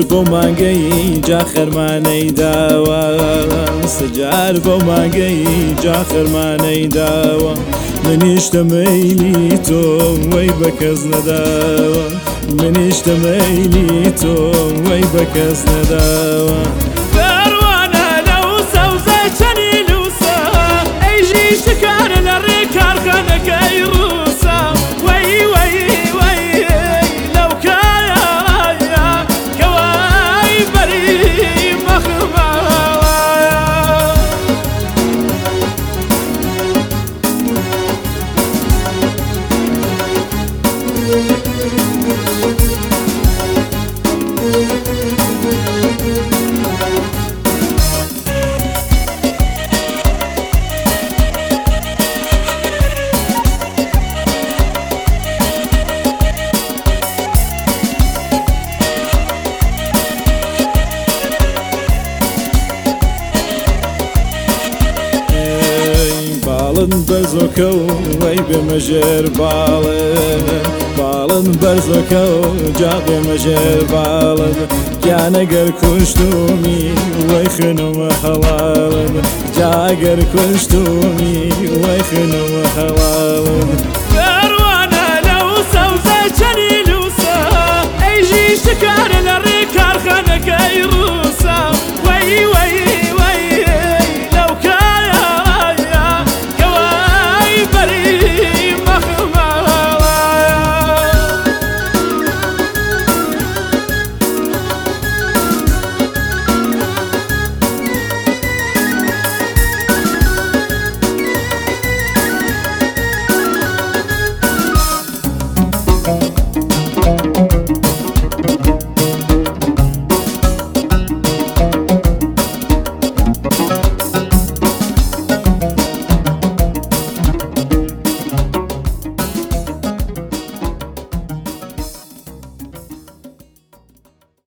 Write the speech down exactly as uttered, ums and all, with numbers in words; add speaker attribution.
Speaker 1: بۆ مانگەی جا خەرمانەی داوە سجار بۆ مانگەی جا خەرمانەی داوە منیش دەمەیلی تۆم وەی بە کەس نەداوە منیش دەمەیلی تۆم وەی بە کەس نەداوە
Speaker 2: پەروانە لەو سەوزەی چەنی لووسە ئەیژی شکارە لە ڕێ کارخانەکەی ڕووسە وەی وەی وەی لەو کایە کەوای بەری مەخماوایە
Speaker 1: باڵن بەرزۆکە و وەی بێمەژێر باڵن باڵن بەرزۆکە و جا بێمەژێر باڵن گیانەگەر کوشتومی وەی خنومە هەڵاڵن جاگەر کوشتومی وەی خنومە هەڵاڵن
Speaker 2: پەروانە لەو سەوزەی چەنی لووسە ئەیژی شکارە لە ڕێ کارخانەکەی ڕووسە وەی وەی